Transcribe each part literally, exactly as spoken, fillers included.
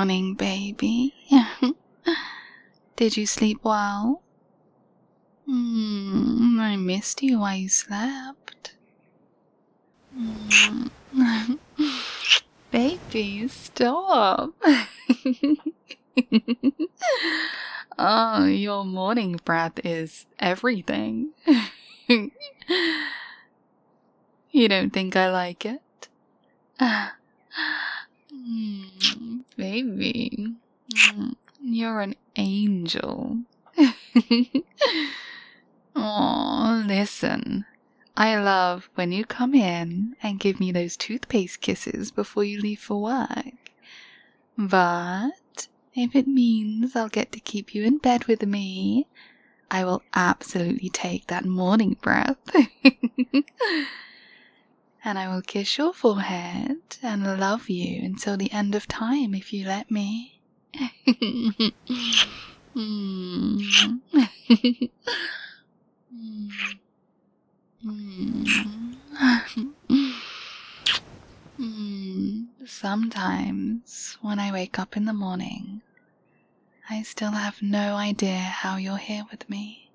morning, baby. Did you sleep well? Mm, I missed you while you slept. Mm. Baby, stop. Oh, your morning breath is everything. You don't think I like it? Mm, baby, mm, you're an angel. Oh, listen. I love when you come in and give me those toothpaste kisses before you leave for work. But if it means I'll get to keep you in bed with me, I will absolutely take that morning breath. And I will kiss your forehead and love you until the end of time if you let me. Mm. Mm. Mm. Mm. Sometimes when I wake up in the morning, I still have no idea how you're here with me.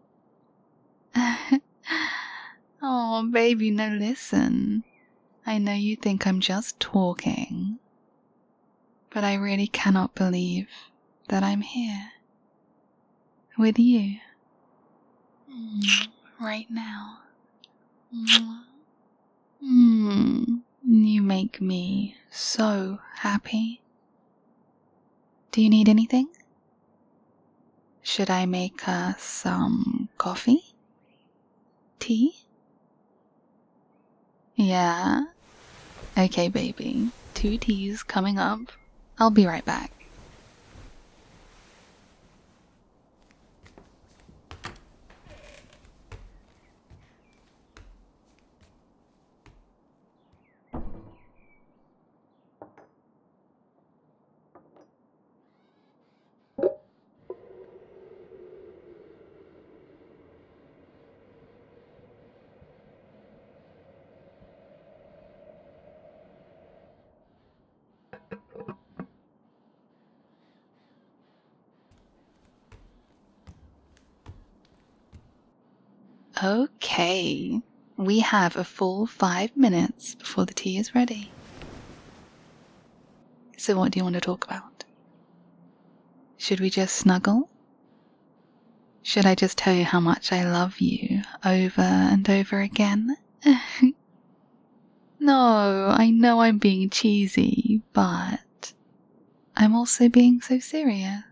Oh, baby, no, listen. I know you think I'm just talking, but I really cannot believe that I'm here with you mm, right now. Mm. Mm. You make me so happy. Do you need anything? Should I make us some coffee? Tea? Yeah? Okay, baby. Two teas coming up. I'll be right back. Okay, we have a full five minutes before the tea is ready. So what do you want to talk about? Should we just snuggle? Should I just tell you how much I love you over and over again? No, I know I'm being cheesy, but I'm also being so serious.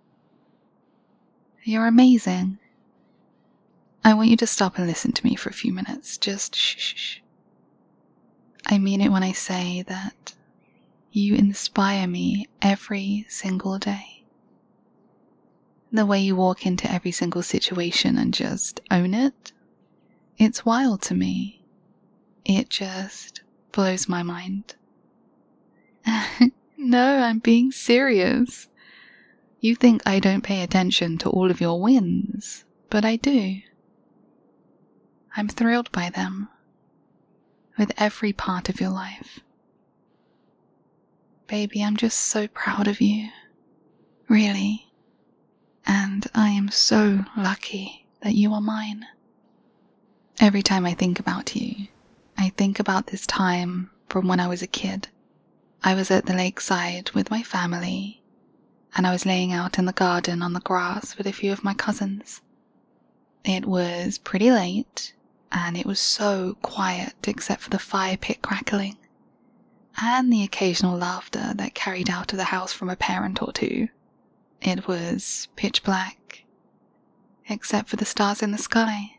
You're amazing. I want you to stop and listen to me for a few minutes. Just shh, shh, shh. I mean it when I say that you inspire me every single day. The way you walk into every single situation and just own it, it's wild to me. It just blows my mind. No, I'm being serious. You think I don't pay attention to all of your wins, but I do. I'm thrilled by them, with every part of your life. Baby, I'm just so proud of you, really, and I am so lucky that you are mine. Every time I think about you, I think about this time from when I was a kid. I was at the lakeside with my family, and I was laying out in the garden on the grass with a few of my cousins. It was pretty late, and it was so quiet except for the fire pit crackling, and the occasional laughter that carried out of the house from a parent or two. It was pitch black, except for the stars in the sky.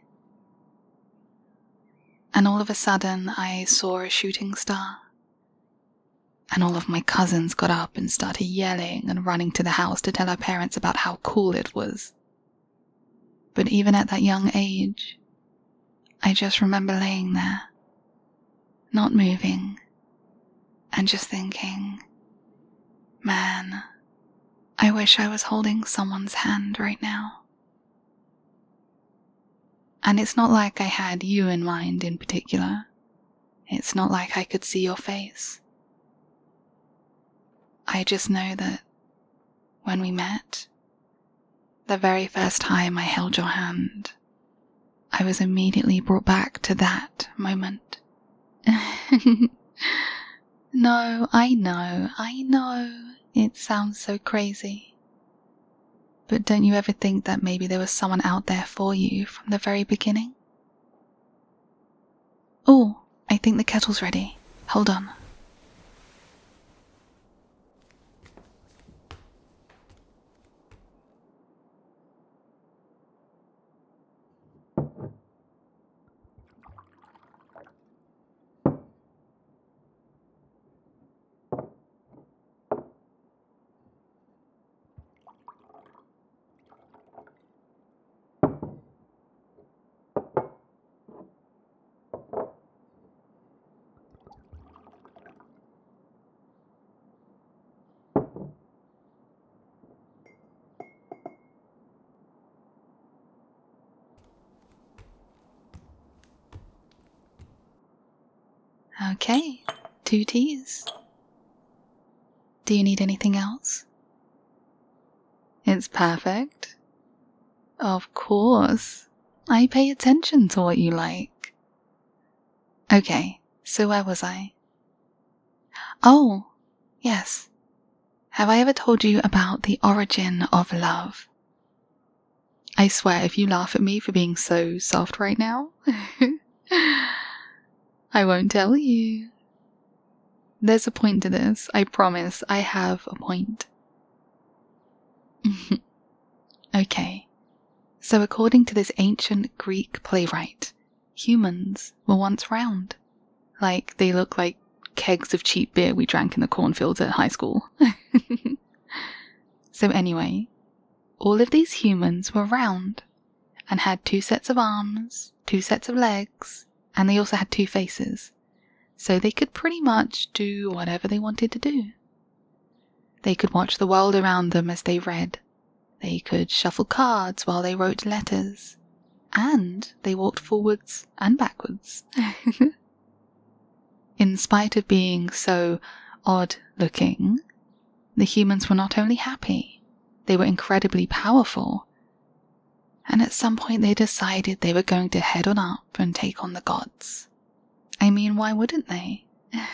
And all of a sudden I saw a shooting star. And all of my cousins got up and started yelling and running to the house to tell our parents about how cool it was. But even at that young age, I just remember laying there, not moving, and just thinking, man, I wish I was holding someone's hand right now. And it's not like I had you in mind in particular. It's not like I could see your face. I just know that when we met, the very first time I held your hand, I was immediately brought back to that moment. No, I know, I know, it sounds so crazy. But don't you ever think that maybe there was someone out there for you from the very beginning? Oh, I think the kettle's ready. Hold on. Okay, two teas. Do you need anything else? It's perfect. Of course. I pay attention to what you like. Okay, so where was I? Oh, yes. Have I ever told you about the origin of love? I swear, if you laugh at me for being so soft right now, I won't tell you. There's a point to this, I promise, I have a point. Okay, so according to this ancient Greek playwright, humans were once round. Like, they look like kegs of cheap beer we drank in the cornfields at high school. So anyway, all of these humans were round, and had two sets of arms, two sets of legs, and they also had two faces, so they could pretty much do whatever they wanted to do. They could watch the world around them as they read, they could shuffle cards while they wrote letters, and they walked forwards and backwards. In spite of being so odd-looking, the humans were not only happy, they were incredibly powerful, and at some point they decided they were going to head on up and take on the gods. I mean, why wouldn't they?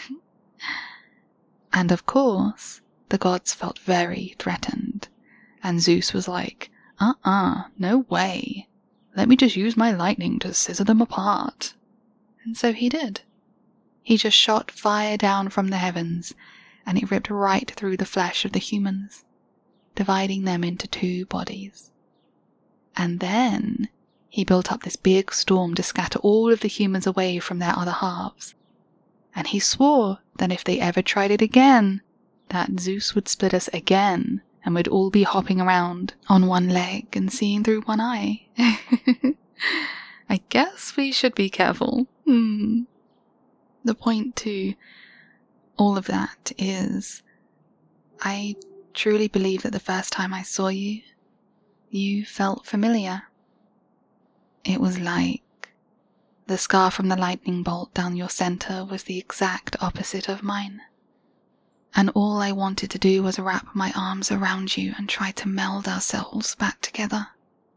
And of course, the gods felt very threatened, and Zeus was like, uh-uh, no way. Let me just use my lightning to scissor them apart. And so he did. He just shot fire down from the heavens, and it ripped right through the flesh of the humans, dividing them into two bodies. And then he built up this big storm to scatter all of the humans away from their other halves. And he swore that if they ever tried it again, that Zeus would split us again, and we'd all be hopping around on one leg and seeing through one eye. I guess we should be careful. Hmm. The point to all of that is, I truly believe that the first time I saw you, you felt familiar. It was like the scar from the lightning bolt down your center was the exact opposite of mine. And all I wanted to do was wrap my arms around you and try to meld ourselves back together.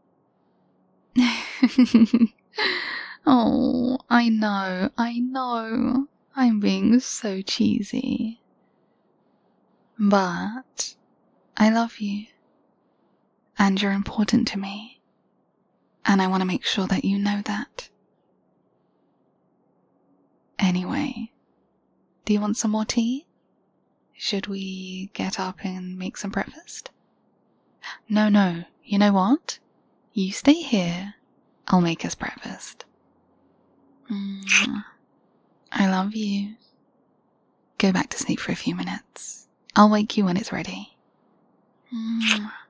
Oh, I know, I know, I'm being so cheesy. But I love you, and you're important to me, and I want to make sure that you know that. Anyway, do you want some more tea? Should we get up and make some breakfast? No, no, you know what? You stay here, I'll make us breakfast. Mm, I love you. Go back to sleep for a few minutes. I'll wake you when it's ready. Mm.